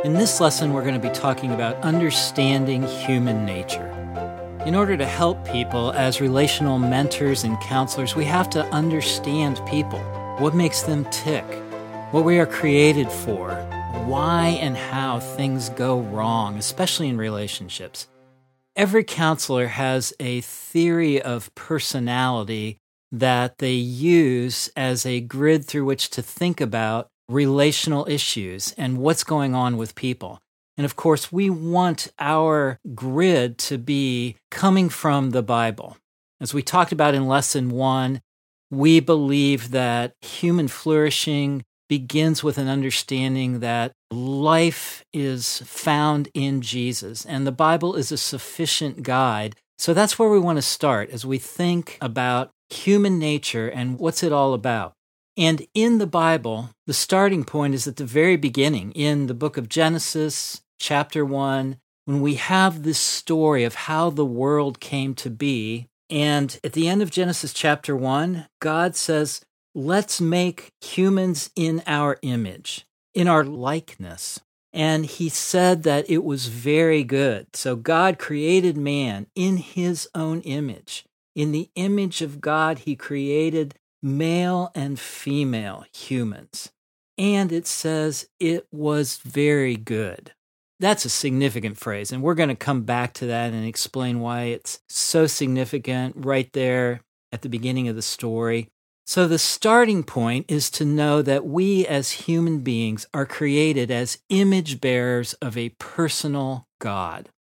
In this lesson, we're going to be talking about understanding human nature. In order to help people as relational mentors and counselors, we have to understand people, what makes them tick, what we are created for, why and how things go wrong, especially in relationships. Every counselor has a theory of personality that they use as a grid through which to think about relational issues and what's going on with people. And of course, we want our grid to be coming from the Bible. As we talked about in Lesson 1, we believe that human flourishing begins with an understanding that life is found in Jesus, and the Bible is a sufficient guide. So that's where we want to start as we think about human nature and what's it all about. And in the Bible, the starting point is at the very beginning, in the book of Genesis, chapter 1, when we have this story of how the world came to be. And at the end of Genesis chapter 1, God says, let's make humans in our image, in our likeness. And he said that it was very good. So God created man in his own image. In the image of God, he created male and female humans. And it says it was very good. That's a significant phrase, and we're going to come back to that and explain why it's so significant right there at the beginning of the story. So the starting point is to know that we as human beings are created as image bearers of a personal God.